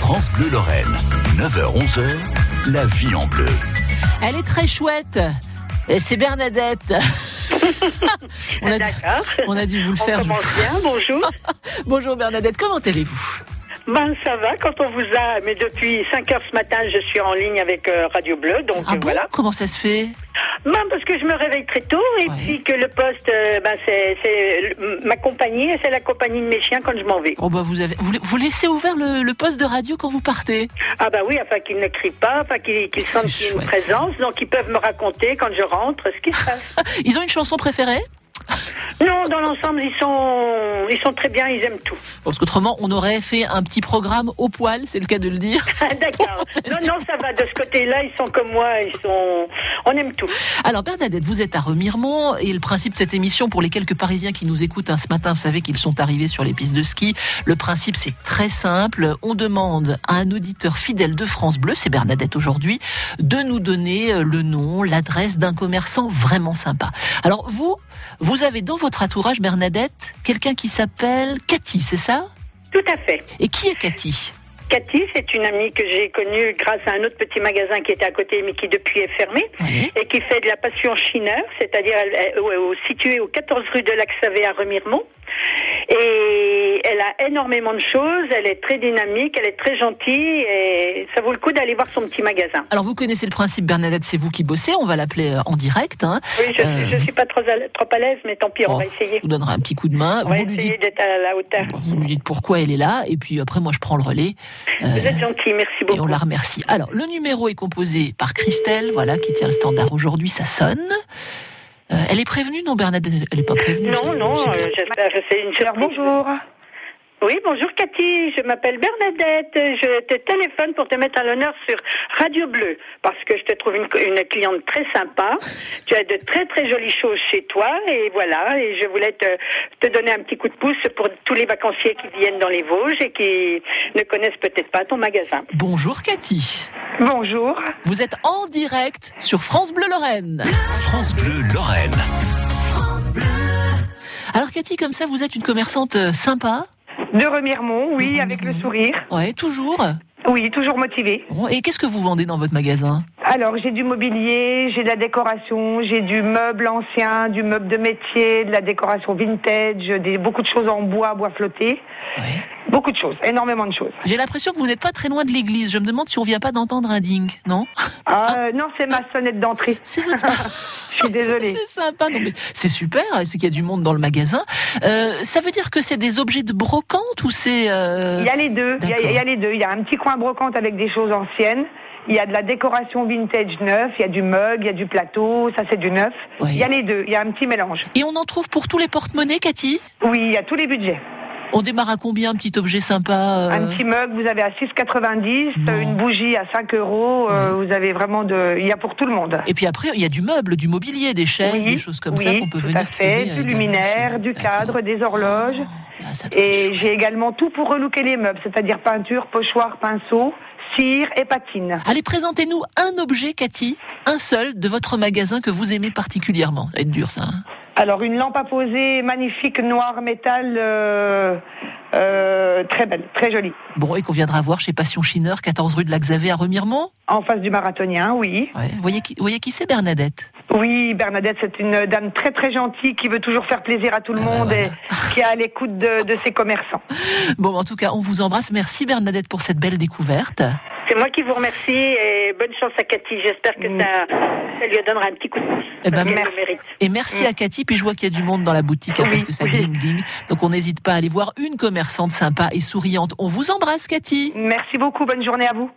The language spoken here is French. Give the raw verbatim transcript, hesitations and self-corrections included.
France Bleu Lorraine, neuf heures onze heures, la vie en bleu. Elle est très chouette. Et c'est Bernadette. on, a dû, on a dû vous le on faire. commence bien, bonjour. Bonjour Bernadette, comment allez-vous ? Ben ça va, quand on vous a, mais depuis cinq heures ce matin, je suis en ligne avec euh, Radio Bleu, donc ah euh, bon voilà. Comment ça se fait ? Ben parce que je me réveille très tôt et ouais. puis que le poste, euh, ben c'est, c'est ma compagnie et c'est la compagnie de mes chiens quand je m'en vais. Oh bah vous avez, vous, vous laissez ouvert le, le poste de radio quand vous partez ? Ah bah oui, afin qu'ils ne crient pas, afin qu'ils, qu'ils sentent qu'il y a une présence, donc ils peuvent me raconter quand je rentre ce qui se passe. Ils ont une chanson préférée ? Non, dans l'ensemble, ils sont, ils sont très bien, ils aiment tout. Parce qu'autrement, on aurait fait un petit programme au poil, c'est le cas de le dire. D'accord. Non, non, ça va. De ce côté-là, ils sont comme moi, ils sont, on aime tout. Alors Bernadette, vous êtes à Remiremont et le principe de cette émission, pour les quelques Parisiens qui nous écoutent hein, ce matin, vous savez qu'ils sont arrivés sur les pistes de ski. Le principe, c'est très simple. On demande à un auditeur fidèle de France Bleu, c'est Bernadette aujourd'hui, de nous donner le nom, l'adresse d'un commerçant vraiment sympa. Alors vous, vous avez dans votre entourage, Bernadette, quelqu'un qui s'appelle Cathy, c'est ça ? Tout à fait. Et qui est Cathy ? Cathy, c'est une amie que j'ai connue grâce à un autre petit magasin qui était à côté, mais qui depuis est fermé, oui. Et qui fait de la passion chineur, c'est-à-dire elle, elle, elle, située au quatorze rue de Lac-Savé à Remiremont. Et elle a énormément de choses, elle est très dynamique, elle est très gentille, et ça vaut le coup d'aller voir son petit magasin. Alors vous connaissez le principe, Bernadette, c'est vous qui bossez, on va l'appeler en direct. Hein. Oui, je, euh, je suis pas trop à, trop à l'aise, mais tant pis, oh, on va essayer. Je vous donnerai un petit coup de main. On va vous essayer lui dites, d'être à la hauteur. Vous lui dites pourquoi elle est là, et puis après moi je prends le relais. Euh, vous êtes gentil, merci beaucoup. Et on la remercie. Alors le numéro est composé par Christelle, voilà, qui tient le standard aujourd'hui, ça sonne. Euh, elle est prévenue, non Bernadette? Elle n'est pas prévenue. Non, non, euh, j'espère que c'est une surprise. Bonjour. Oui, bonjour Cathy, je m'appelle Bernadette, je te téléphone pour te mettre à l'honneur sur Radio Bleu, parce que je te trouve une, une cliente très sympa, tu as de très très jolies choses chez toi, et voilà, et je voulais te, te donner un petit coup de pouce pour tous les vacanciers qui viennent dans les Vosges et qui ne connaissent peut-être pas ton magasin. Bonjour Cathy. Bonjour. Vous êtes en direct sur France Bleu Lorraine. France Bleu Lorraine. France Bleu. Alors Cathy, comme ça, vous êtes une commerçante sympa ? De Remiremont, oui, mmh. avec le sourire. Ouais, toujours. Oui, toujours motivée. Bon, et qu'est-ce que vous vendez dans votre magasin ? Alors, j'ai du mobilier, j'ai de la décoration, j'ai du meuble ancien, du meuble de métier, de la décoration vintage, des, beaucoup de choses en bois, bois flotté. Ouais. Beaucoup de choses, énormément de choses. J'ai l'impression que vous n'êtes pas très loin de l'église. Je me demande si on vient pas d'entendre un ding, non ? Ah, euh, non, c'est ma sonnette d'entrée. C'est votre... Je suis désolée. C'est, c'est sympa. Non, mais c'est super, c'est qu'il y a du monde dans le magasin. Euh, ça veut dire que c'est des objets de brocante ou c'est... Euh... Il y a les deux. Il y a, il y a les deux. Il y a un petit coin brocante avec des choses anciennes. Il y a de la décoration vintage neuf, il y a du mug, il y a du plateau, ça c'est du neuf. Oui. Il y a les deux, il y a un petit mélange. Et on en trouve pour tous les porte-monnaies, Cathy ? Oui, il y a tous les budgets. On démarre à combien, un petit objet sympa euh... Un petit mug, vous avez à six quatre-vingt-dix, non. Une bougie à cinq euros, euh, oui. Vous avez vraiment de... Il y a pour tout le monde. Et puis après, il y a du meuble, du mobilier, des chaises, oui, des choses comme oui, ça qu'on peut venir tout à fait, trouver. Du luminaire, du cadre, des horloges. Oh, là, et j'ai également tout pour relooker les meubles, c'est-à-dire peinture, pochoir, pinceau, cire et patine. Allez, présentez-nous un objet, Cathy, un seul, de votre magasin que vous aimez particulièrement. Ça va être dur, ça. Hein. Alors, une lampe à poser magnifique, noir métal, euh, euh, très belle, très jolie. Bon, et qu'on viendra voir chez Passion Chineur, quatorze rue de Lac-Savé à Remiremont ? En face du Marathonien, oui. Ouais. Vous voyez qui, vous voyez qui c'est, Bernadette ? Oui, Bernadette, c'est une dame très très gentille qui veut toujours faire plaisir à tout le ah monde bah voilà. Et qui est à l'écoute de, de ses commerçants. Bon, en tout cas, on vous embrasse. Merci Bernadette pour cette belle découverte. C'est moi qui vous remercie et bonne chance à Cathy. J'espère que mmh. ça, ça lui donnera un petit coup de pouce. Eh ben, merci. Le mérite. Et merci mmh. à Cathy. Puis je vois qu'il y a du monde dans la boutique oui, parce que ça gling gling. Donc on n'hésite pas à aller voir une commerçante sympa et souriante. On vous embrasse, Cathy. Merci beaucoup. Bonne journée à vous.